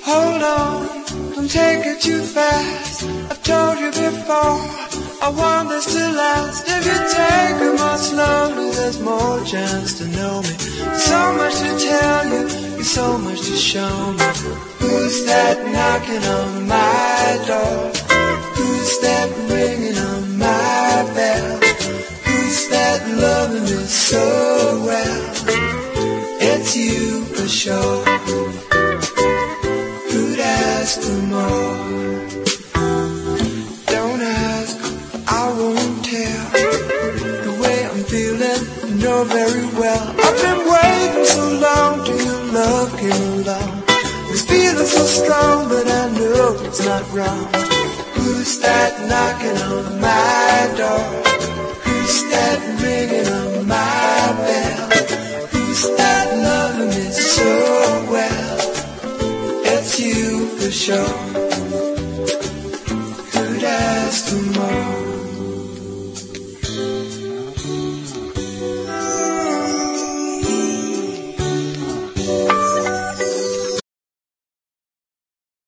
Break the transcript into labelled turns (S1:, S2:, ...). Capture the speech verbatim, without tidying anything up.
S1: Hold on, don't take it too fast. I've told you before, I want this to last. If you take it more slowly, there's more chance to know me. So much to tell you, there's so much to show me. Who's that knocking on my door? Who's that ringing on my bell? Who's that loving me so well? It's you for sure. Who'd ask for more? Don't ask, I won't tell. The way I'm feeling, you know very well. I've been waiting so long till your love came along. This feeling so strong, but I know it's not wrong. Who's that knocking on my door? Who's that ringing on my bell? Who's that loving me so well? It's you for sure. Could ask for more.